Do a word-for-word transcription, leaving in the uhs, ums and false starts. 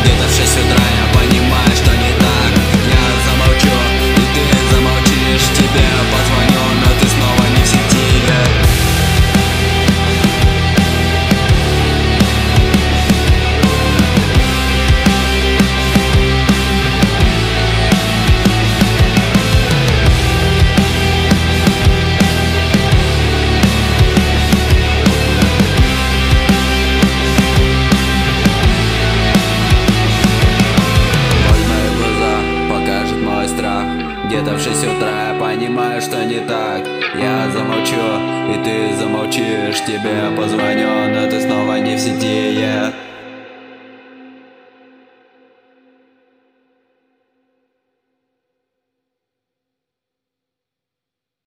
Где-то в шесть утра я понимаю, что не так. Я замолчу, и ты замолчишь. Тебе позвоню, но ты снова не в сети. Где-то в шесть утра я понимаю, что не так. Я замолчу, и ты замолчишь. Тебе позвоню, но ты снова не в сети, yeah.